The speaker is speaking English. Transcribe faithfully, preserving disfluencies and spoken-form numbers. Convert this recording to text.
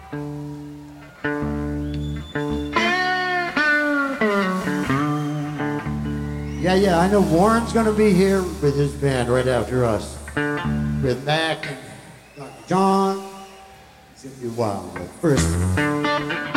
Yeah, yeah, I know Warren's gonna be here with his band right after us. With Mac and Doctor John. It's gonna be wild. But first.